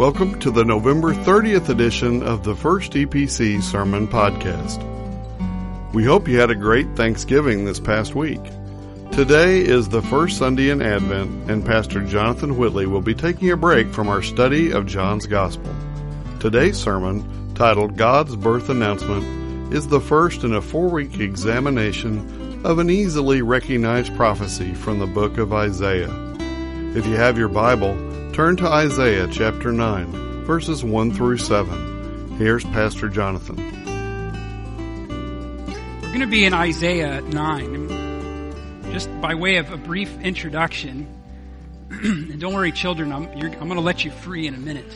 Welcome to the November 30th edition of the First EPC Sermon Podcast. We hope you had a great Thanksgiving this past week. Today is the first Sunday in Advent, and Pastor Jonathan Whitley will be taking a break from our study of John's Gospel. Today's sermon, titled God's Birth Announcement, is the first in a 4-week examination of an easily recognized prophecy from the book of Isaiah. If you have your Bible, turn to Isaiah chapter 9, verses 1 through 7. Here's Pastor Jonathan. We're going to be in Isaiah 9. Just by way of a brief introduction, and don't worry, children, I'm going to let you free in a minute.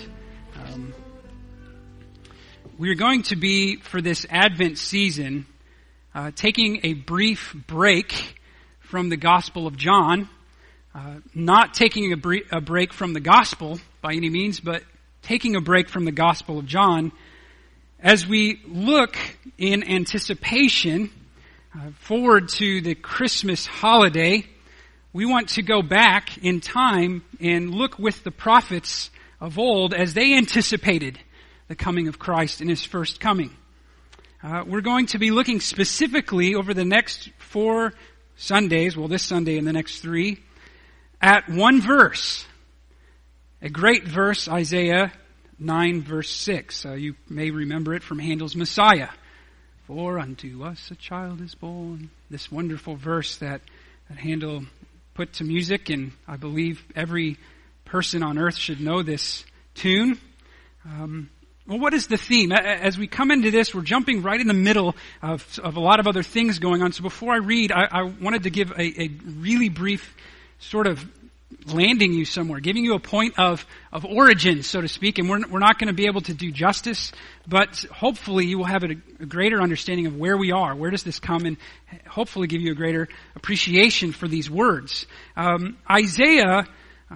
We're going to be, for this Advent season, taking a brief break from the Gospel of John. Not taking a break from the Gospel by any means, but taking a break from the Gospel of John as we look in anticipation forward to the Christmas holiday. We want to go back in time and look with the prophets of old as they anticipated the coming of Christ in His first coming. We're going to be looking specifically over the next 4 Sundays, well, this Sunday and the next 3, at one verse, a great verse, Isaiah 9 verse 6. You may remember it from Handel's Messiah. For unto us a child is born. This wonderful verse that Handel put to music, and I believe every person on earth should know this tune. Well, what is the theme? As we come into this, we're jumping right in the middle of a lot of other things going on. So before I read, I wanted to give a really brief sort of landing you somewhere, giving you a point of origin, so to speak, and we're not going to be able to do justice, but hopefully you will have a greater understanding of where we are, where does this come, and hopefully give you a greater appreciation for these words. Isaiah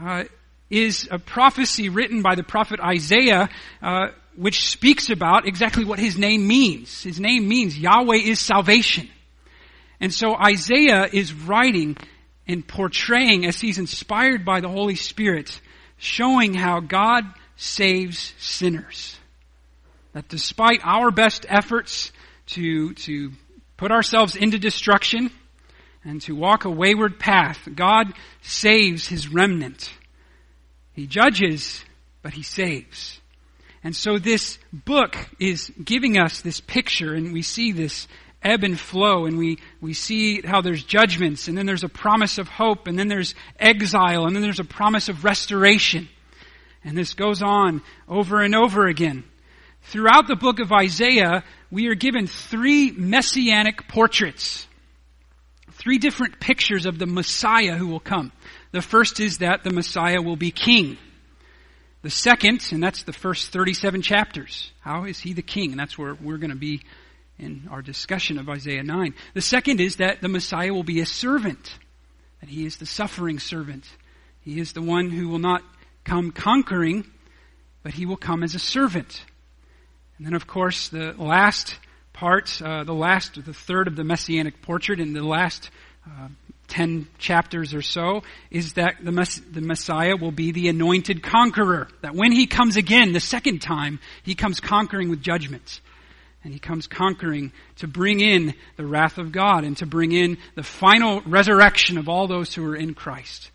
is a prophecy written by the prophet Isaiah, which speaks about exactly what his name means. His name means Yahweh is salvation. And so Isaiah is writing and portraying, as he's inspired by the Holy Spirit, showing how God saves sinners. That despite our best efforts to put ourselves into destruction and to walk a wayward path, God saves His remnant. He judges, but He saves. And so this book is giving us this picture, and we see this ebb and flow, and we see how there's judgments, and then there's a promise of hope, and then there's exile, and then there's a promise of restoration. And this goes on over and over again. Throughout the book of Isaiah, we are given 3 messianic portraits. 3 different pictures of the Messiah who will come. The first is that the Messiah will be king. The second, and that's the first 37 chapters. How is He the king? And that's where we're going to be in our discussion of Isaiah 9. The second is that the Messiah will be a servant, that He is the suffering servant. He is the one who will not come conquering, but He will come as a servant. And then, of course, the last part, the third of the Messianic portrait in the last 10 chapters or so, is that the Messiah will be the anointed conqueror. That when He comes again, the second time, He comes conquering with judgment. And He comes conquering to bring in the wrath of God and to bring in the final resurrection of all those who are in Christ.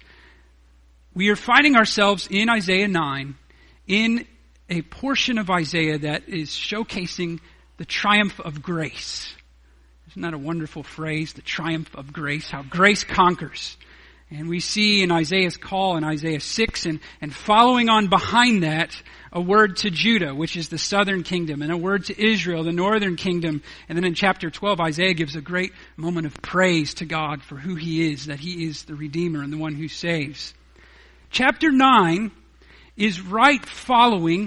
We are finding ourselves in Isaiah 9 in a portion of Isaiah that is showcasing the triumph of grace. Isn't that a wonderful phrase? The triumph of grace, how grace conquers. And we see in Isaiah's call in Isaiah 6 and following on behind that, a word to Judah, which is the southern kingdom, and a word to Israel, the northern kingdom. And then in chapter 12, Isaiah gives a great moment of praise to God for who He is, that He is the Redeemer and the one who saves. Chapter 9 is right following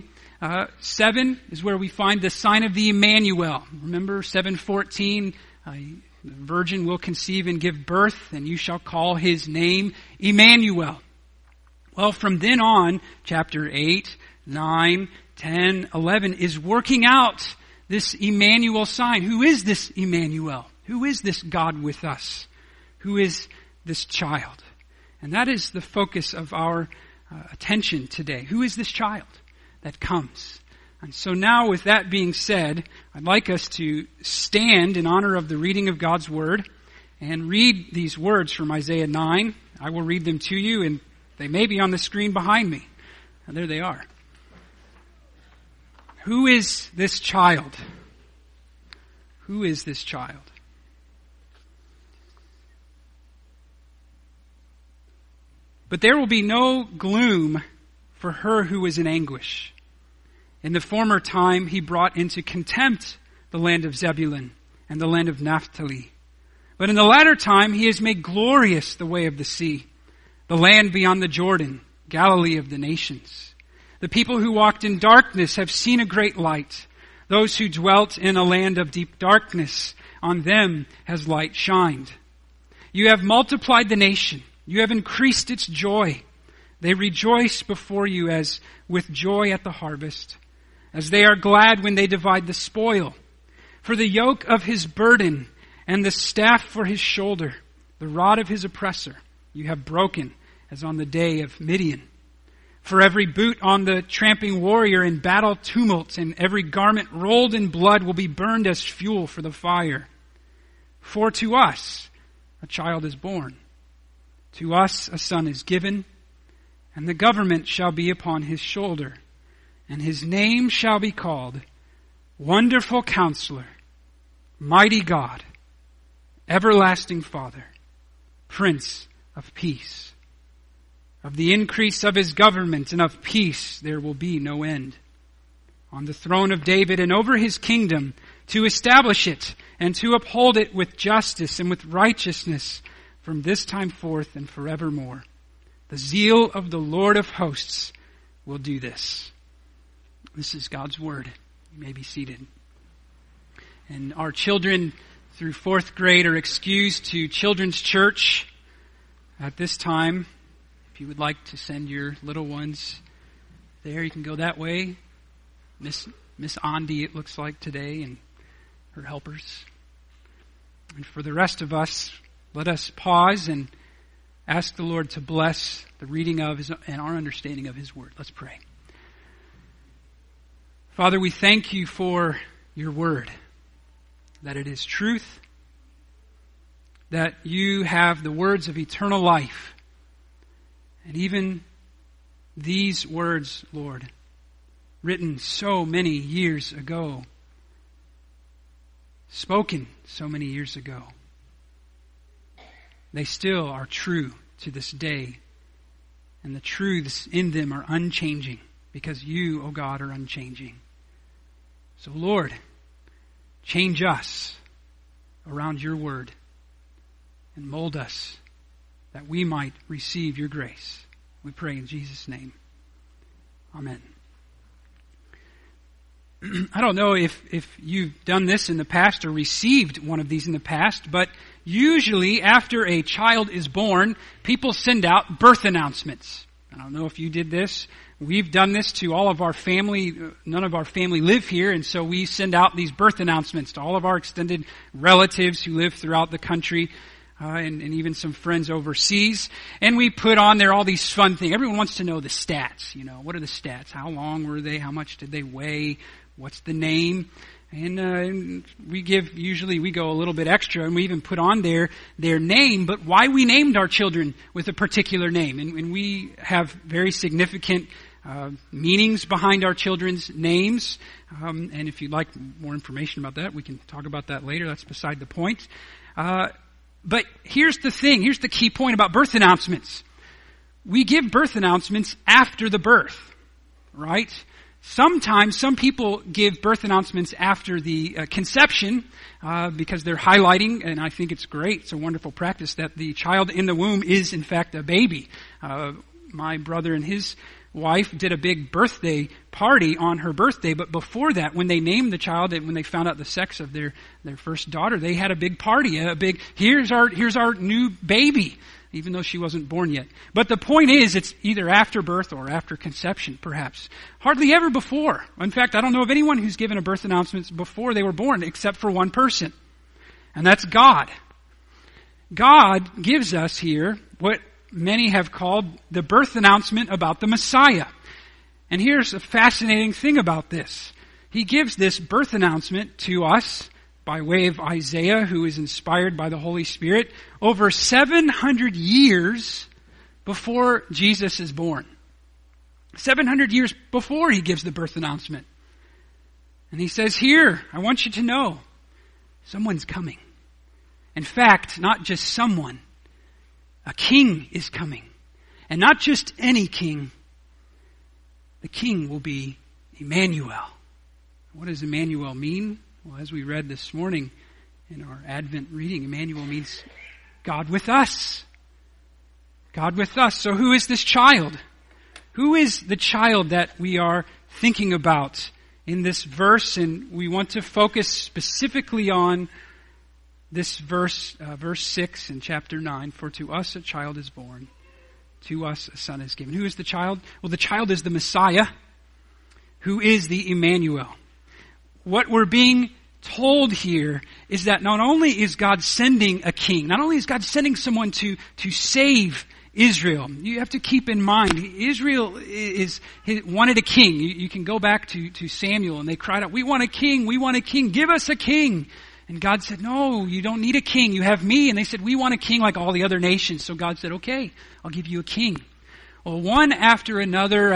7 is where we find the sign of the Emmanuel. Remember 7:14, the virgin will conceive and give birth, and you shall call His name Emmanuel. Well, from then on, chapter 8, 9, 10, 11 is working out this Emmanuel sign. Who is this Emmanuel? Who is this God with us? Who is this child? And that is the focus of our attention today. Who is this child that comes. And so now, with that being said, I'd like us to stand in honor of the reading of God's Word and read these words from Isaiah 9. I will read them to you, and they may be on the screen behind me. And there they are. Who is this child? Who is this child? But there will be no gloom for her who is in anguish. In the former time he brought into contempt the land of Zebulun and the land of Naphtali. But in the latter time he has made glorious the way of the sea, the land beyond the Jordan, Galilee of the nations. The people who walked in darkness have seen a great light. Those who dwelt in a land of deep darkness, on them has light shined. You have multiplied the nation. You have increased its joy. They rejoice before you as with joy at the harvest, as they are glad when they divide the spoil. For the yoke of his burden and the staff for his shoulder, the rod of his oppressor, you have broken as on the day of Midian. For every boot on the tramping warrior in battle tumult and every garment rolled in blood will be burned as fuel for the fire. For to us a child is born, to us a son is given, and the government shall be upon his shoulder, and his name shall be called Wonderful Counselor, Mighty God, Everlasting Father, Prince of Peace. Of the increase of his government and of peace there will be no end. On the throne of David and over his kingdom, to establish it and to uphold it with justice and with righteousness from this time forth and forevermore. The zeal of the Lord of hosts will do this. This is God's word. You may be seated. And our children through 4th grade are excused to Children's Church at this time. If you would like to send your little ones there, you can go that way. Miss Andi, it looks like today, and her helpers. And for the rest of us, let us pause and ask the Lord to bless the reading of His and our understanding of His Word. Let's pray. Father, we thank you for your Word, that it is truth, that you have the words of eternal life. And even these words, Lord, written so many years ago, spoken so many years ago, they still are true to this day. And the truths in them are unchanging because you, O God, are unchanging. So, Lord, change us around your word and mold us that we might receive your grace. We pray in Jesus' name. Amen. I don't know if you've done this in the past or received one of these in the past, but usually after a child is born, people send out birth announcements. I don't know if you did this. We've done this to all of our family. None of our family live here, and so we send out these birth announcements to all of our extended relatives who live throughout the country. And even some friends overseas. And we put on there all these fun things. Everyone wants to know the stats. You know, what are the stats? How long were they? How much did they weigh? What's the name? And we go a little bit extra, and we even put on there their name, but why we named our children with a particular name. And we have very significant meanings behind our children's names. And if you'd like more information about that, we can talk about that later. That's beside the point. But here's the thing. Here's the key point about birth announcements. We give birth announcements after the birth, right? Sometimes some people give birth announcements after the conception because they're highlighting, and I think it's great, it's a wonderful practice, that the child in the womb is in fact a baby. My brother and his wife did a big birthday party on her birthday, but before that, when they named the child and when they found out the sex of their first daughter, they had a big party, here's our new baby, even though she wasn't born yet. But the point is, it's either after birth or after conception, perhaps. Hardly ever before. In fact, I don't know of anyone who's given a birth announcement before they were born, except for one person. And that's God. God gives us here what many have called the birth announcement about the Messiah. And here's a fascinating thing about this. He gives this birth announcement to us by way of Isaiah, who is inspired by the Holy Spirit, over 700 years before Jesus is born. 700 years before he gives the birth announcement. And he says, here, I want you to know, someone's coming. In fact, not just someone, a king is coming. And not just any king. The king will be Emmanuel. What does Emmanuel mean? Well, as we read this morning in our Advent reading, Emmanuel means God with us. God with us. So who is this child? Who is the child that we are thinking about in this verse? And we want to focus specifically on this verse 6 in chapter 9. For to us a child is born, to us a son is given. Who is the child? Well, the child is the Messiah, who is the Emmanuel. What we're being told here is that not only is God sending a king, not only is God sending someone to save Israel. You have to keep in mind, Israel wanted a king. You can go back to Samuel, and they cried out, we want a king, give us a king. And God said, no, you don't need a king, you have me. And they said, we want a king like all the other nations. So God said, okay, I'll give you a king. Well, one after another,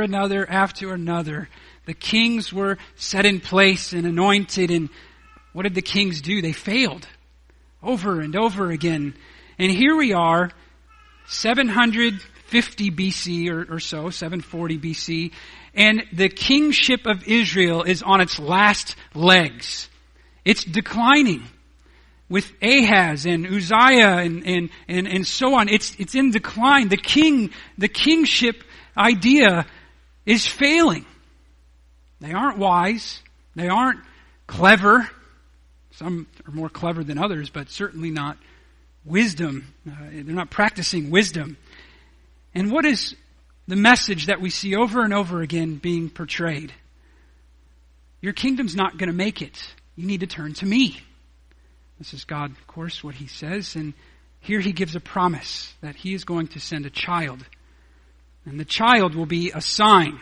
the kings were set in place and anointed. And what did the kings do? They failed over and over again. And here we are, 750 BC or so, 740 BC, and the kingship of Israel is on its last legs. It's declining. With Ahaz and Uzziah and so on, it's in decline. The kingship idea is failing. They aren't wise. They aren't clever. Some are more clever than others, but certainly not wisdom. They're not practicing wisdom. And what is the message that we see over and over again being portrayed? Your kingdom's not going to make it. You need to turn to me. This is God, of course, what he says. And here he gives a promise that he is going to send a child. And the child will be a sign,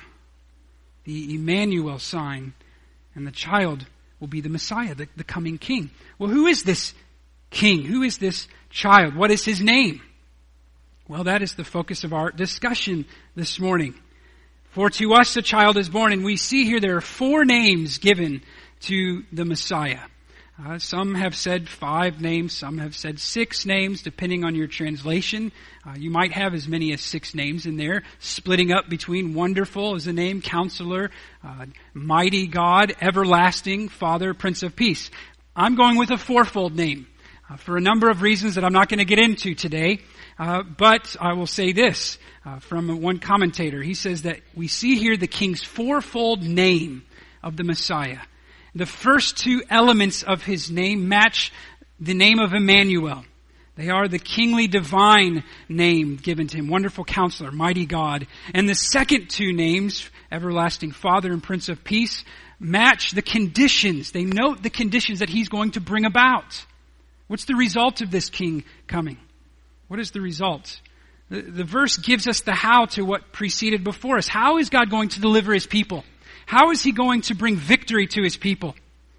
the Emmanuel sign. And the child will be the Messiah, the coming king. Well, who is this king? Who is this child? What is his name? Well, that is the focus of our discussion this morning. For to us a child is born, and we see here there are 4 names given to the Messiah. Some have said 5 names, some have said 6 names, depending on your translation. You might have as many as 6 names in there, splitting up between Wonderful as a name, Counselor, Mighty God, Everlasting, Father, Prince of Peace. I'm going with a 4-fold name for a number of reasons that I'm not going to get into today. But I will say this from one commentator. He says that we see here the king's 4-fold name of the Messiah. The first 2 elements of his name match the name of Emmanuel. They are the kingly divine name given to him, Wonderful Counselor, Mighty God. And the second 2 names, Everlasting Father and Prince of Peace, match the conditions. They note the conditions that he's going to bring about. What's the result of this king coming? What is the result? The verse gives us the how to what preceded before us. How is God going to deliver his people? How is he going to bring victory to his people?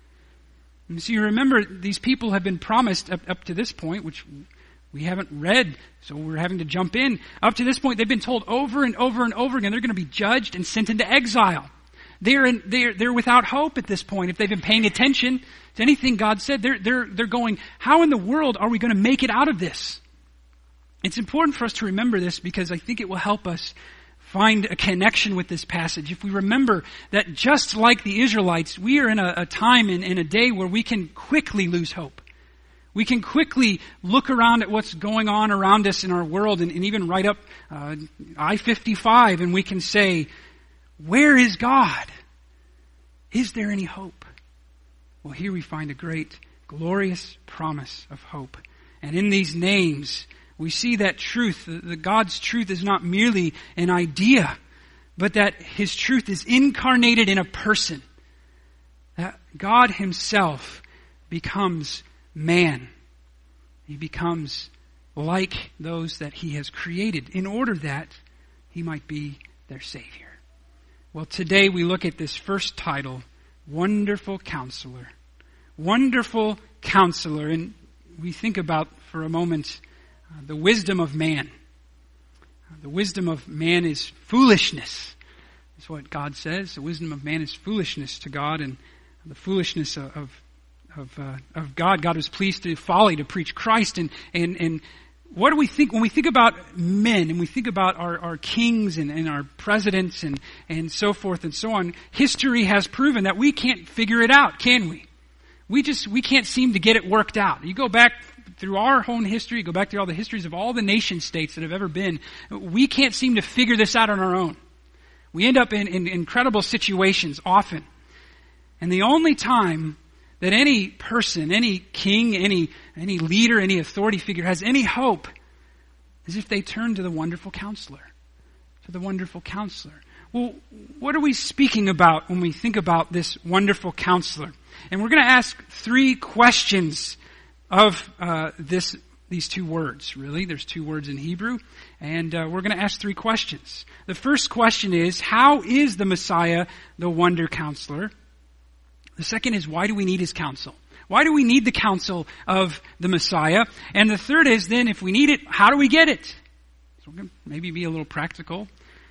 And so you remember, these people have been promised up to this point, which we haven't read, so we're having to jump in. Up to this point, they've been told over and over and over again, they're going to be judged and sent into exile. They're without hope at this point. If they've been paying attention to anything God said, they're going, how in the world are we going to make it out of this? It's important for us to remember this because I think it will help us find a connection with this passage. If we remember that just like the Israelites, we are in a time in a day where we can quickly lose hope. We can quickly look around at what's going on around us in our world and even right up I-55 and we can say, where is God? Is there any hope? Well, here we find a great, glorious promise of hope. And in these names, we see that truth, that God's truth is not merely an idea, but that his truth is incarnated in a person. That God himself becomes man. He becomes like those that he has created in order that he might be their Savior. Well, today we look at this first title, Wonderful Counselor. Wonderful Counselor. And we think about, for a moment, the wisdom of man. The wisdom of man is foolishness. That's what God says. The wisdom of man is foolishness to God, and the foolishness of God. God was pleased through folly to preach Christ. And what do we think when we think about men and we think about our kings and our presidents and so forth and so on? History has proven that we can't figure it out, can we? We can't seem to get it worked out. You go back through our own history, go back through all the histories of all the nation states that have ever been. We can't seem to figure this out on our own. We end up in incredible situations often. And the only time that any person, any king, any leader, any authority figure has any hope is if they turn to the Wonderful Counselor. To the Wonderful Counselor. Well, what are we speaking about when we think about this Wonderful Counselor? And we're going to ask 3 questions of these 2 words, really. There's 2 words in Hebrew. And we're going to ask 3 questions. The first question is, how is the Messiah the Wonder Counselor? The second is, why do we need His counsel? Why do we need the counsel of the Messiah? And the third is, then, if we need it, how do we get it? So we're going to maybe be a little practical.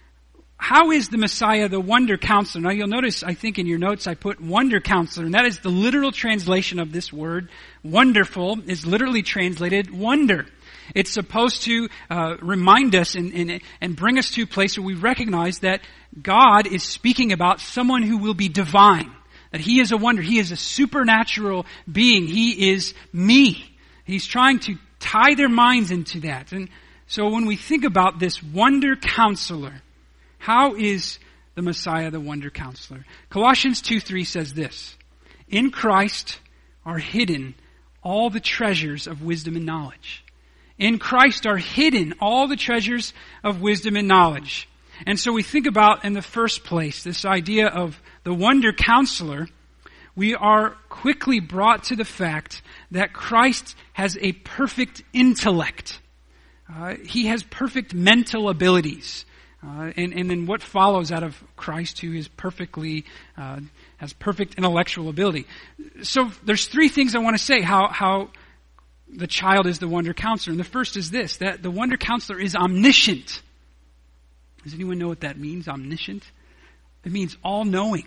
How is the Messiah the Wonder Counselor? Now you'll notice, I think in your notes I put Wonder Counselor, and that is the literal translation of this word. Wonderful is literally translated wonder. It's supposed to remind us and bring us to a place where we recognize that God is speaking about someone who will be divine. That He is a wonder. He is a supernatural being. He is me. He's trying to tie their minds into that. And so when we think about this Wonder Counselor, how is the Messiah the Wonder Counselor? Colossians 2:3 says this, in Christ are hidden all the treasures of wisdom and knowledge. In Christ are hidden all the treasures of wisdom and knowledge. And so we think about, in the first place, this idea of the Wonder Counselor. We are quickly brought to the fact that Christ has a perfect intellect. He has perfect mental abilities. And then what follows out of Christ, who is has perfect intellectual ability. So there's 3 things I want to say how the child is the Wonder Counselor. And the first is this, that the Wonder Counselor is omniscient. Does anyone know what that means, omniscient? It means all-knowing.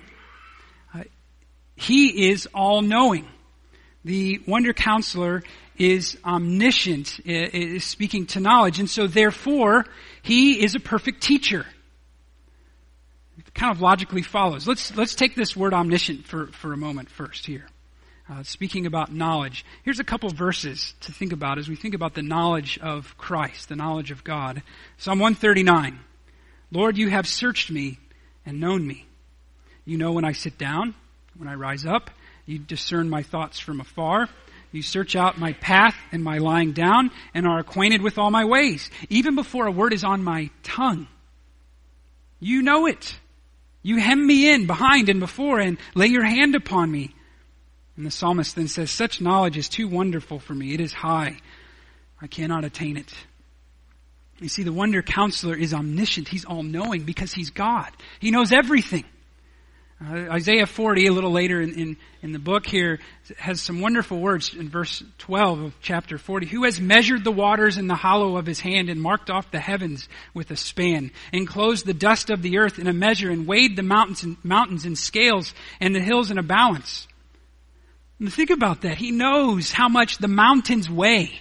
He is all-knowing. The Wonder Counselor is omniscient, is speaking to knowledge, and so therefore, He is a perfect teacher. It kind of logically follows. Let's take this word omniscient for a moment first here. Speaking about knowledge. Here's a couple verses to think about as we think about the knowledge of Christ, the knowledge of God. Psalm 139. Lord, you have searched me and known me. You know when I sit down, when I rise up. You discern my thoughts from afar. You search out my path and my lying down and are acquainted with all my ways. Even before a word is on my tongue, you know it. You hem me in behind and before and lay your hand upon me. And the psalmist then says, such knowledge is too wonderful for me. It is high. I cannot attain it. You see, the Wonder Counselor is omniscient. He's all-knowing because He's God. He knows everything. Isaiah 40, a little later in the book here, has some wonderful words in verse 12 of chapter 40. Who has measured the waters in the hollow of His hand and marked off the heavens with a span, enclosed the dust of the earth in a measure and weighed the mountains in scales and the hills in a balance? And think about that. He knows how much the mountains weigh.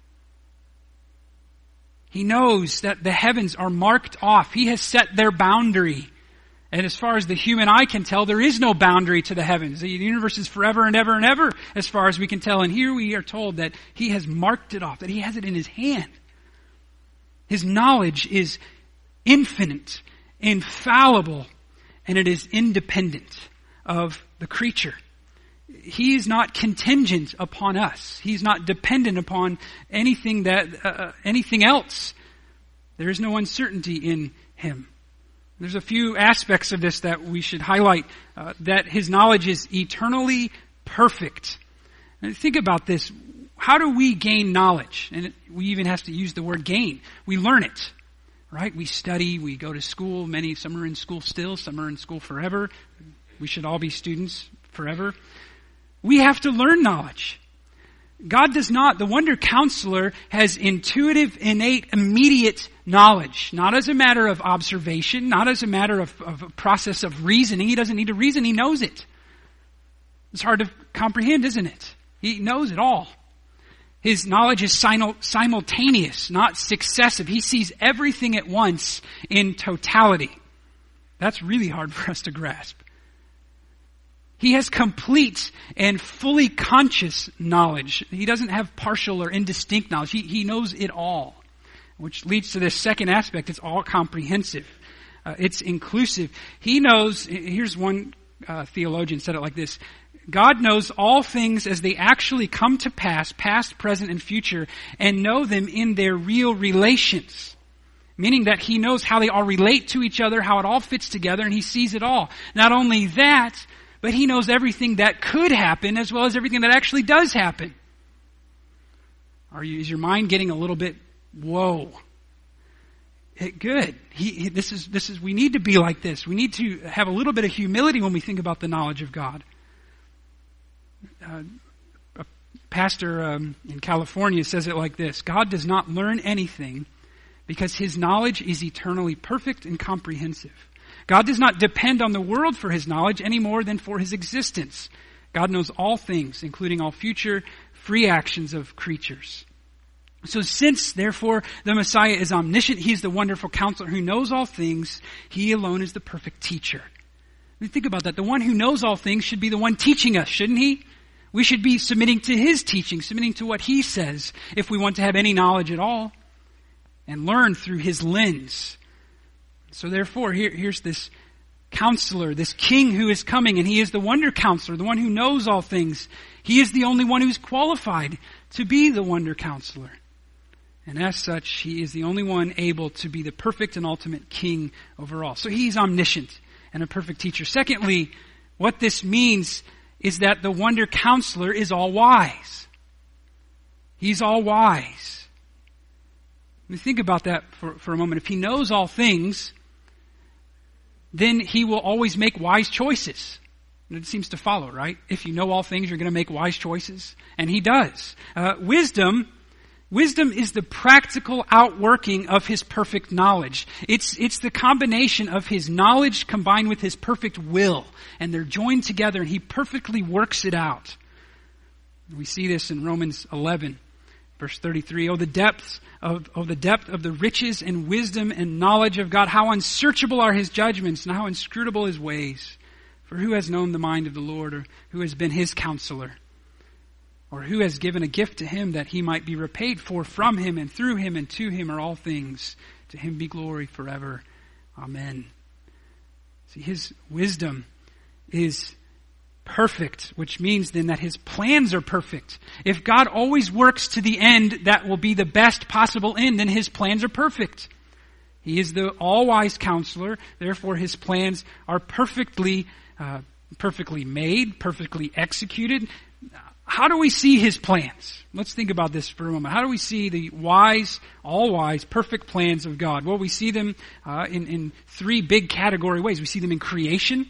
He knows that the heavens are marked off. He has set their boundary. And as far as the human eye can tell, there is no boundary to the heavens. The universe is forever and ever and ever, as far as we can tell. And here we are told that He has marked it off, that He has it in His hand. His knowledge is infinite, infallible, and it is independent of the creature. He is not contingent upon us. He's not dependent upon anything else. There is no uncertainty in Him. There's a few aspects of this that we should highlight, that His knowledge is eternally perfect. And think about this. How do we gain knowledge? And we even have to use the word gain. We learn it. right? We study, we go to school. Some are in school still, some are in school forever. We should all be students forever. We have to learn knowledge. God does not. The Wonder Counselor has intuitive, innate, immediate knowledge. Not as a matter of observation, not as a matter of a process of reasoning. He doesn't need to reason, he knows it. It's hard to comprehend, isn't it? He knows it all. His knowledge is simultaneous, not successive. He sees everything at once in totality. That's really hard for us to grasp. He has complete and fully conscious knowledge. He doesn't have partial or indistinct knowledge. He knows it all, which leads to this second aspect. It's all comprehensive. It's inclusive. He knows, here's one theologian said it like this: God knows all things as they actually come to pass, past, present, and future, and know them in their real relations. Meaning that he knows how they all relate to each other, how it all fits together, and he sees it all. Not only that, but he knows everything that could happen as well as everything that actually does happen. Is your mind getting a little bit, whoa? Good. We need to be like this. We need to have a little bit of humility when we think about the knowledge of God. A pastor in California says it like this: God does not learn anything because his knowledge is eternally perfect and comprehensive. God does not depend on the world for his knowledge any more than for his existence. God knows all things, including all future free actions of creatures. So since, therefore, the Messiah is omniscient, he's the wonderful counselor who knows all things, he alone is the perfect teacher. I mean, think about that. The one who knows all things should be the one teaching us, shouldn't he? We should be submitting to his teaching, submitting to what he says, if we want to have any knowledge at all, and learn through his lens. So therefore, here's this counselor, this king who is coming, and he is the wonder counselor, the one who knows all things. He is the only one who's qualified to be the wonder counselor. And as such, he is the only one able to be the perfect and ultimate king over all. So he's omniscient and a perfect teacher. Secondly, what this means is that the wonder counselor is all wise. He's all wise. Let me think about that for a moment. If he knows all things, then he will always make wise choices. And it seems to follow, right? If you know all things, you're going to make wise choices. And he does. Wisdom is the practical outworking of his perfect knowledge. It's the combination of his knowledge combined with his perfect will. And they're joined together, and he perfectly works it out. We see this in Romans 11. Verse 33, the depth of the riches and wisdom and knowledge of God. How unsearchable are his judgments and how inscrutable his ways. For who has known the mind of the Lord, or who has been his counselor? Or who has given a gift to him that he might be repaid for? From him and through him and to him are all things. To him be glory forever. Amen. See, his wisdom is perfect, which means then that his plans are perfect. If God always works to the end that will be the best possible end, then his plans are perfect. He is the all-wise counselor, therefore his plans are perfectly made, perfectly executed. How do we see his plans? Let's think about this for a moment. How do we see the wise, all-wise, perfect plans of God? Well, we see them in three big category ways. We see them in creation.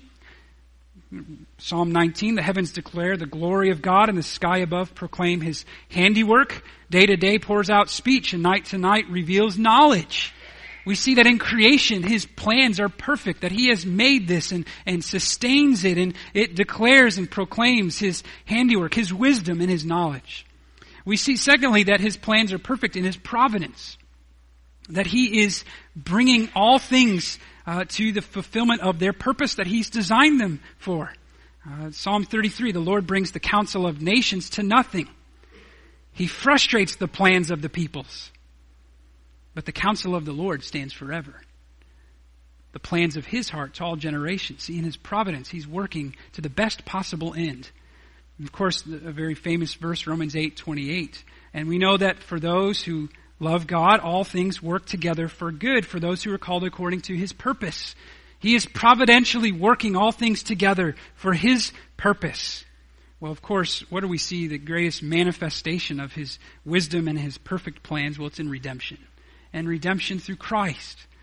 Psalm 19, the heavens declare the glory of God, and the sky above proclaim his handiwork. Day to day pours out speech, and night to night reveals knowledge. We see that in creation, his plans are perfect, that he has made this and sustains it, and it declares and proclaims his handiwork, his wisdom, and his knowledge. We see, secondly, that his plans are perfect in his providence, that he is bringing all things to the fulfillment of their purpose that he's designed them for. Psalm 33, the Lord brings the counsel of nations to nothing. He frustrates the plans of the peoples. But the counsel of the Lord stands forever. The plans of his heart to all generations. See, in his providence, he's working to the best possible end. And of course, a very famous verse, Romans 8:28. And we know that for those who love God, all things work together for good, for those who are called according to his purpose. He is providentially working all things together for his purpose. Well, of course, what do we see? The greatest manifestation of his wisdom and his perfect plans? Well, it's in redemption. And redemption through Christ.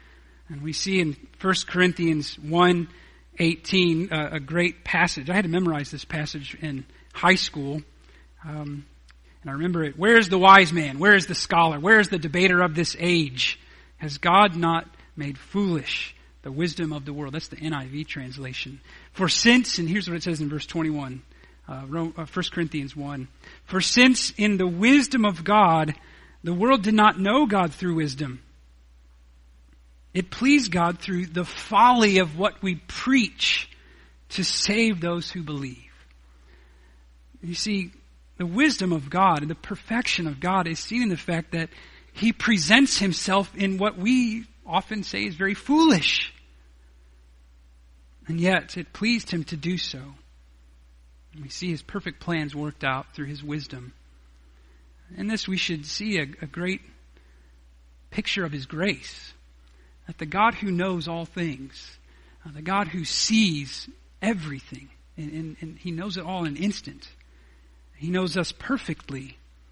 And we see in 1 Corinthians 1:18 a great passage. I had to memorize this passage in high school. And I remember it. Where is the wise man? Where is the scholar? Where is the debater of this age? Has God not made foolish the wisdom of the world? That's the NIV translation. For since, and here's what it says in verse 21, 1 Corinthians 1. For since in the wisdom of God, the world did not know God through wisdom, it pleased God through the folly of what we preach to save those who believe. You see, the wisdom of God and the perfection of God is seen in the fact that He presents Himself in what we often say is very foolish. And yet, it pleased Him to do so. And we see His perfect plans worked out through His wisdom. In this, we should see a great picture of His grace. That the God who knows all things, the God who sees everything, and He knows it all in an instant. He knows us perfectly.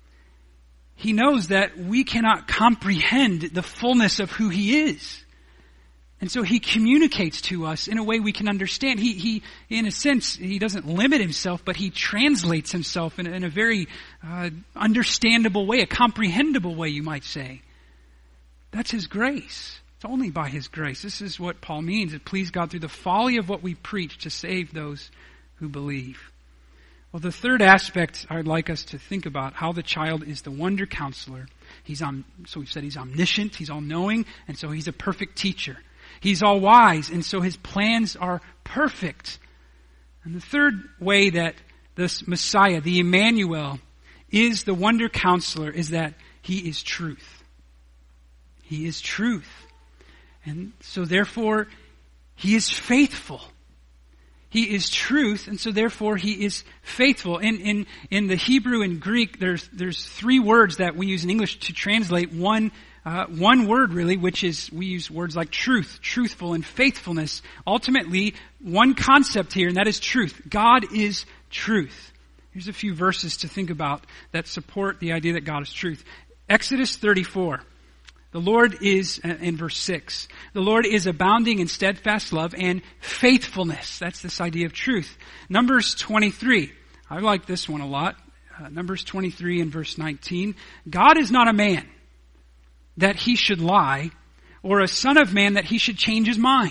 He knows that we cannot comprehend the fullness of who He is. And so He communicates to us in a way we can understand. He in a sense, He doesn't limit Himself, but He translates Himself in a very understandable way, a comprehensible way, you might say. That's His grace. It's only by His grace. This is what Paul means. It pleased God through the folly of what we preach to save those who believe. Well, the third aspect I'd like us to think about, how the child is the wonder counselor. So we've said He's omniscient, He's all-knowing, and so He's a perfect teacher. He's all-wise, and so His plans are perfect. And the third way that this Messiah, the Emmanuel, is the wonder counselor is that He is truth. He is truth. And so therefore, He is faithful. He is truth, and so therefore He is faithful. In the Hebrew and Greek, there's three words that we use in English to translate one word really, which is, we use words like truth, truthful, and faithfulness. Ultimately, one concept here, and that is truth. God is truth. Here's a few verses to think about that support the idea that God is truth. Exodus 34. The Lord is, in verse 6, the Lord is abounding in steadfast love and faithfulness. That's this idea of truth. Numbers 23. I like this one a lot. Numbers 23 and verse 19. God is not a man that He should lie, or a son of man that He should change His mind.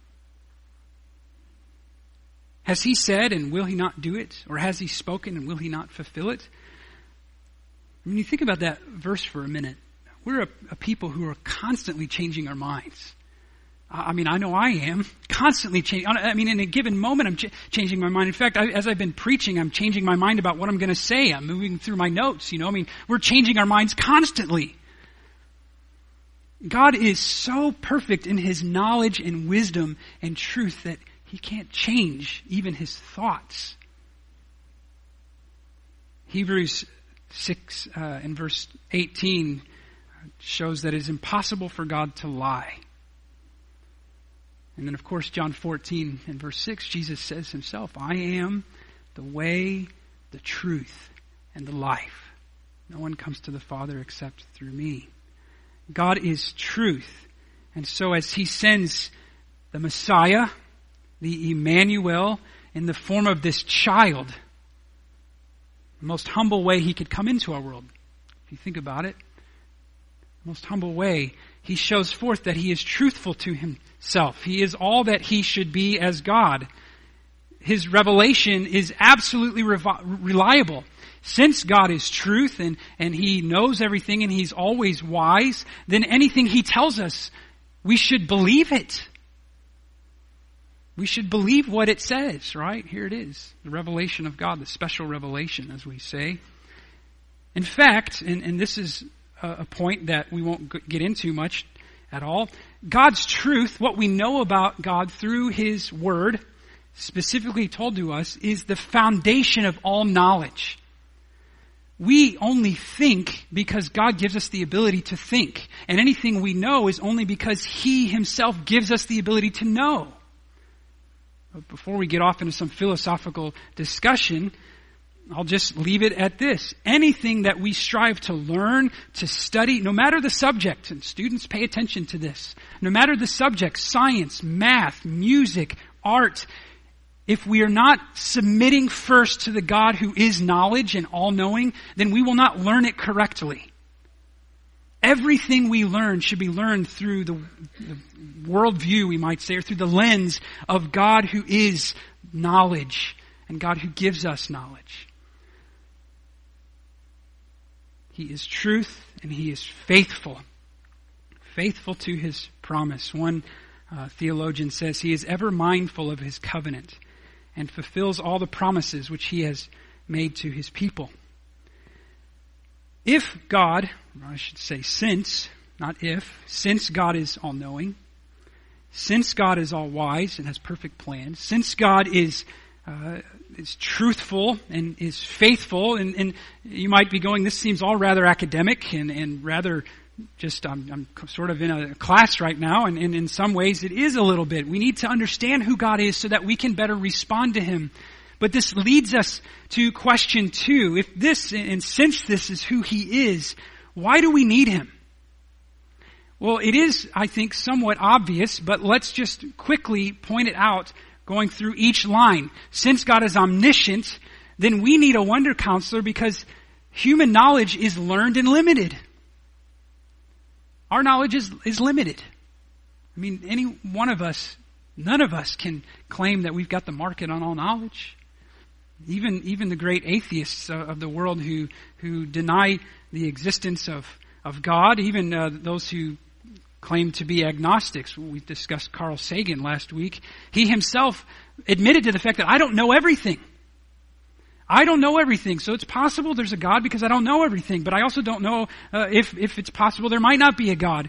Has He said, and will He not do it? Or has He spoken, and will He not fulfill it? When you think about that verse for a minute, we're a people who are constantly changing our minds. I mean, I know I am. Constantly changing. I mean, in a given moment, I'm changing my mind. In fact, as I've been preaching, I'm changing my mind about what I'm going to say. I'm moving through my notes, I mean, we're changing our minds constantly. God is so perfect in His knowledge and wisdom and truth that He can't change even His thoughts. Hebrews 6 and verse 18 shows that it is impossible for God to lie. And then, of course, John 14 and verse 6, Jesus says Himself, I am the way, the truth, and the life. No one comes to the Father except through me. God is truth. And so as He sends the Messiah, the Emmanuel, in the form of this child, the most humble way He could come into our world, if you think about it, most humble way, He shows forth that He is truthful to Himself. He is all that He should be as God. His revelation is absolutely reliable. Since God is truth and He knows everything and He's always wise, then anything He tells us, we should believe it. We should believe what it says, right? Here it is. The revelation of God, the special revelation, as we say. In fact, and this is a point that we won't get into much at all. God's truth, what we know about God through His Word, specifically told to us, is the foundation of all knowledge. We only think because God gives us the ability to think. And anything we know is only because He Himself gives us the ability to know. But before we get off into some philosophical discussion, I'll just leave it at this. Anything that we strive to learn, to study, no matter the subject, and students pay attention to this, no matter the subject, science, math, music, art, if we are not submitting first to the God who is knowledge and all-knowing, then we will not learn it correctly. Everything we learn should be learned through the worldview, we might say, or through the lens of God who is knowledge and God who gives us knowledge. He is truth and He is faithful. Faithful to His promise. One theologian says He is ever mindful of His covenant and fulfills all the promises which He has made to His people. If God, or I should say since, not if, since God is all-knowing, since God is all-wise and has perfect plans, since God is truthful and is faithful, and you might be going, this seems all rather academic and rather just, I'm sort of in a class right now, and in some ways it is a little bit. We need to understand who God is so that we can better respond to Him. But this leads us to question 2. If this, and since this is who He is, why do we need Him? Well, it is, I think, somewhat obvious, but let's just quickly point it out going through each line. Since God is omniscient, then we need a wonder counselor because human knowledge is learned and limited. Our knowledge is limited. I mean, any one of us, none of us can claim that we've got the market on all knowledge. Even the great atheists of the world who deny the existence of God, even those who claim to be agnostics. We discussed Carl Sagan last week. He himself admitted to the fact that I don't know everything. I don't know everything. So it's possible there's a God because I don't know everything. But I also don't know if it's possible there might not be a God.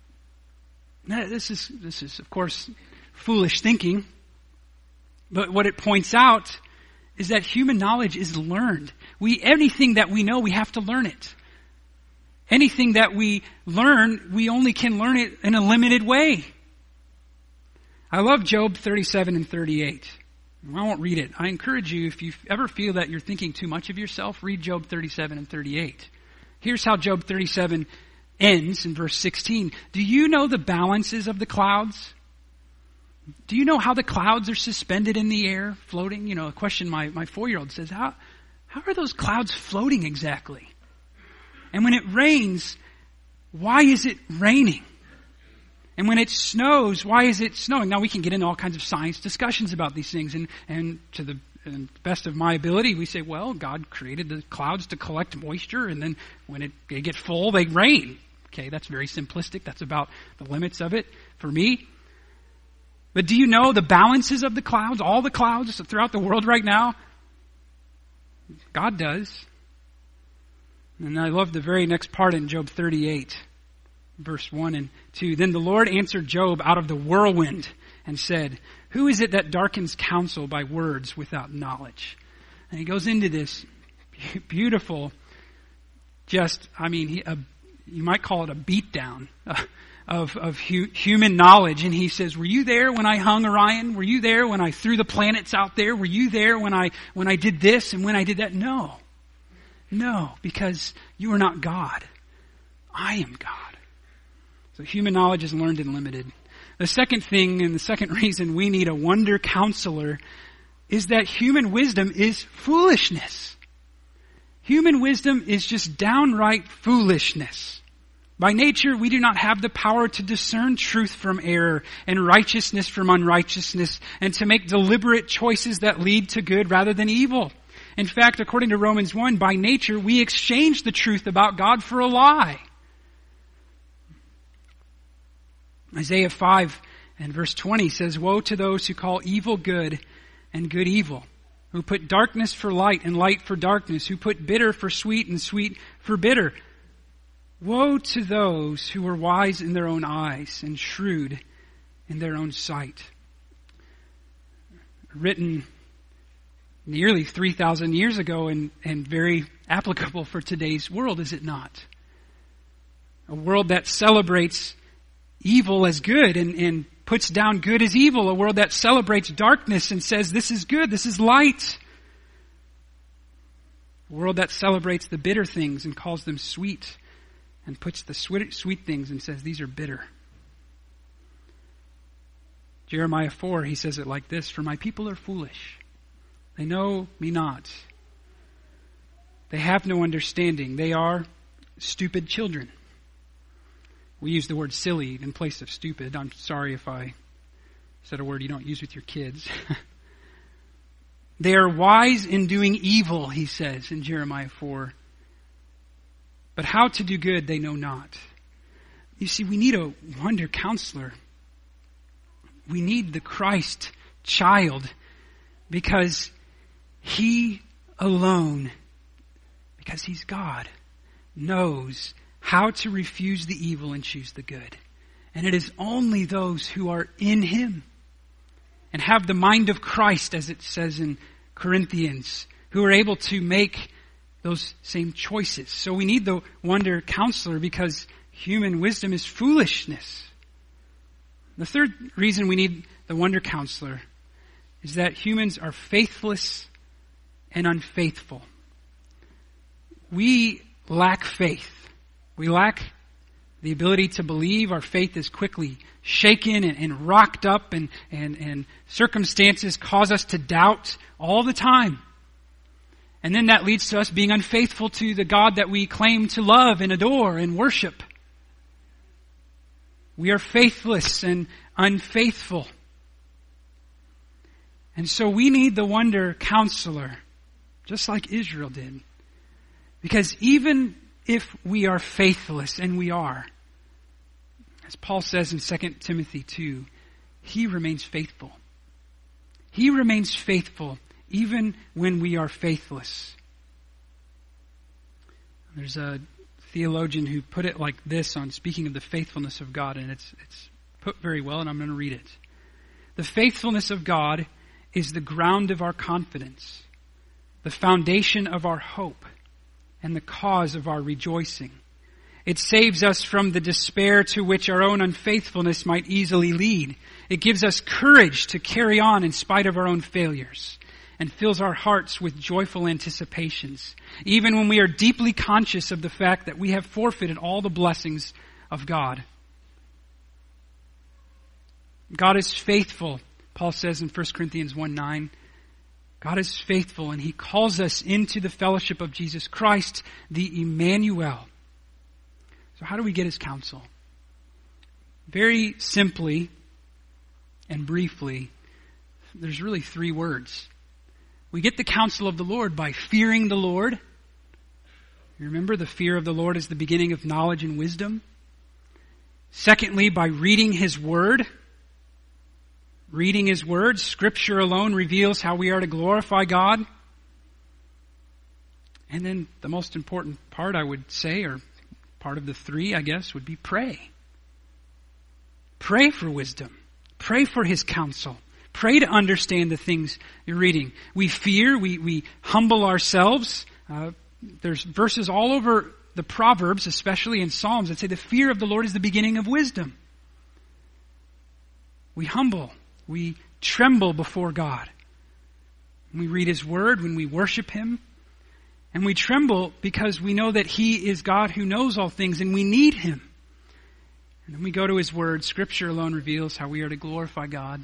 This is of course foolish thinking. But what it points out is that human knowledge is learned. Anything that we know, we have to learn it. Anything that we learn, we only can learn it in a limited way. I love Job 37 and 38. I won't read it. I encourage you, if you ever feel that you're thinking too much of yourself, read Job 37 and 38. Here's how Job 37 ends in verse 16. Do you know the balances of the clouds? Do you know how the clouds are suspended in the air, floating? You know, a question my 4-year-old says, how are those clouds floating exactly? And when it rains, why is it raining? And when it snows, why is it snowing? Now we can get into all kinds of science discussions about these things, and to the best of my ability, we say, well, God created the clouds to collect moisture, and then when they get full, they rain. Okay, that's very simplistic. That's about the limits of it for me. But do you know the balances of the clouds, all the clouds throughout the world right now? God does. And I love the very next part in Job 38, verse 1 and 2. Then the Lord answered Job out of the whirlwind and said, who is it that darkens counsel by words without knowledge? And he goes into this beautiful, you might call it a beatdown of human knowledge. And he says, were you there when I hung Orion? Were you there when I threw the planets out there? Were you there when I did this and when I did that? No, because you are not God. I am God. So human knowledge is learned and limited. The second thing and the second reason we need a wonder counselor is that human wisdom is foolishness. Human wisdom is just downright foolishness. By nature, we do not have the power to discern truth from error and righteousness from unrighteousness and to make deliberate choices that lead to good rather than evil. In fact, according to Romans 1, by nature, we exchange the truth about God for a lie. Isaiah 5 and verse 20 says, woe to those who call evil good and good evil, who put darkness for light and light for darkness, who put bitter for sweet and sweet for bitter. Woe to those who are wise in their own eyes and shrewd in their own sight. Written nearly 3,000 years ago and very applicable for today's world, is it not? A world that celebrates evil as good and puts down good as evil. A world that celebrates darkness and says this is good, this is light. A world that celebrates the bitter things and calls them sweet, and puts the sweet things and says these are bitter. Jeremiah 4, he says it like this, "For my people are foolish. They know me not. They have no understanding. They are stupid children." We use the word silly in place of stupid. I'm sorry if I said a word you don't use with your kids. They are wise in doing evil, he says in Jeremiah 4. But how to do good they know not. You see, we need a wonder counselor. We need the Christ child because he alone, because he's God, knows how to refuse the evil and choose the good. And it is only those who are in him and have the mind of Christ, as it says in Corinthians, who are able to make those same choices. So we need the wonder counselor because human wisdom is foolishness. The third reason we need the wonder counselor is that humans are faithless and unfaithful. We lack faith. We lack the ability to believe. Our faith is quickly shaken and rocked up, and circumstances cause us to doubt all the time. And then that leads to us being unfaithful to the God that we claim to love and adore and worship. We are faithless and unfaithful. And so we need the wonder counselor, just like Israel did. Because even if we are faithless, and we are, as Paul says in 2 Timothy 2, he remains faithful. He remains faithful even when we are faithless. There's a theologian who put it like this on speaking of the faithfulness of God, and it's put very well, and I'm going to read it. The faithfulness of God is the ground of our confidence, the foundation of our hope, and the cause of our rejoicing. It saves us from the despair to which our own unfaithfulness might easily lead. It gives us courage to carry on in spite of our own failures, and fills our hearts with joyful anticipations, even when we are deeply conscious of the fact that we have forfeited all the blessings of God. God is faithful, Paul says in 1 Corinthians 1:9. God is faithful, and he calls us into the fellowship of Jesus Christ, the Emmanuel. So how do we get his counsel? Very simply and briefly, there's really three words. We get the counsel of the Lord by fearing the Lord. You remember, the fear of the Lord is the beginning of knowledge and wisdom. Secondly, by reading his word. Reading his word. Scripture alone reveals how we are to glorify God. And then the most important part, I would say, or part of the three, I guess, would be pray. Pray for wisdom. Pray for his counsel. Pray to understand the things you're reading. We fear, we humble ourselves. There's verses all over the Proverbs, especially in Psalms, that say the fear of the Lord is the beginning of wisdom. We humble. We tremble before God. When we read his word, when we worship him. And we tremble because we know that he is God who knows all things, and we need him. And then we go to his word. Scripture alone reveals how we are to glorify God.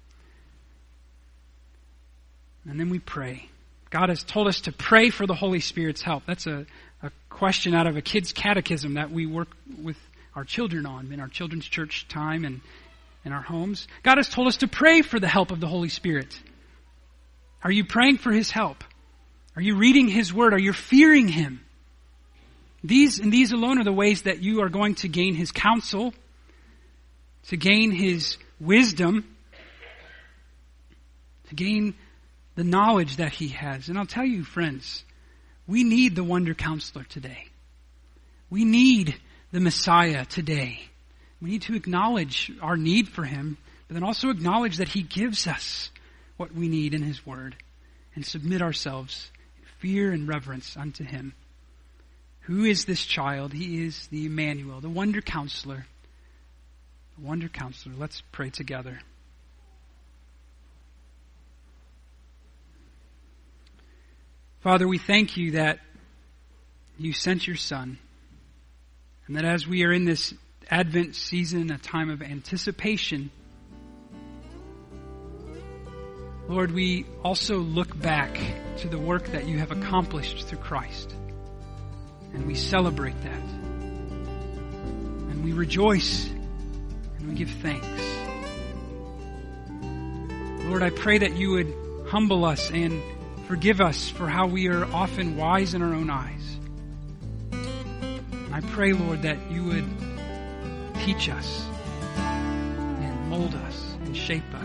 And then we pray. God has told us to pray for the Holy Spirit's help. That's a question out of a kid's catechism that we work with our children on in our children's church time and in our homes. God has told us to pray for the help of the Holy Spirit. Are you praying for his help? Are you reading his word? Are you fearing him? These alone are the ways that you are going to gain his counsel, to gain his wisdom, to gain the knowledge that he has. And I'll tell you, friends, we need the wonder counselor today. We need the Messiah today. We need to acknowledge our need for him, but then also acknowledge that he gives us what we need in his word, and submit ourselves in fear and reverence unto him. Who is this child? He is the Emmanuel, the wonder counselor. The wonder counselor. Let's pray together. Father, we thank you that you sent your Son, and that as we are in this Advent season, a time of anticipation, Lord, we also look back to the work that you have accomplished through Christ, and we celebrate that, and we rejoice, and we give thanks. Lord, I pray that you would humble us and forgive us for how we are often wise in our own eyes. And I pray, Lord, that you would teach us and mold us and shape us.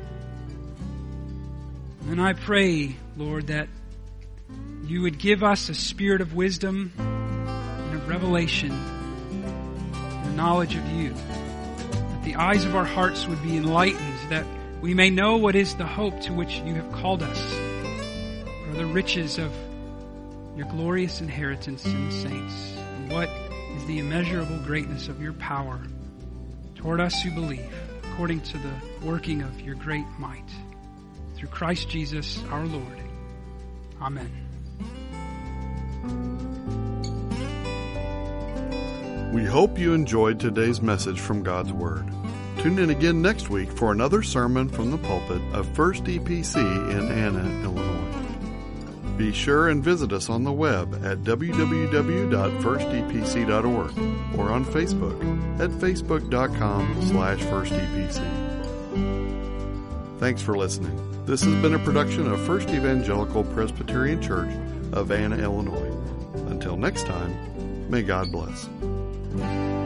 And I pray, Lord, that you would give us a spirit of wisdom and of revelation and the knowledge of you, that the eyes of our hearts would be enlightened, that we may know what is the hope to which you have called us, what are the riches of your glorious inheritance in the saints, and what is the immeasurable greatness of your power toward us who believe, according to the working of your great might. Through Christ Jesus our Lord. Amen. We hope you enjoyed today's message from God's Word. Tune in again next week for another sermon from the pulpit of First EPC in Anna, Illinois. Be sure and visit us on the web at www.firstepc.org or on Facebook at facebook.com/firstepc. Thanks for listening. This has been a production of First Evangelical Presbyterian Church of Anna, Illinois. Until next time, may God bless.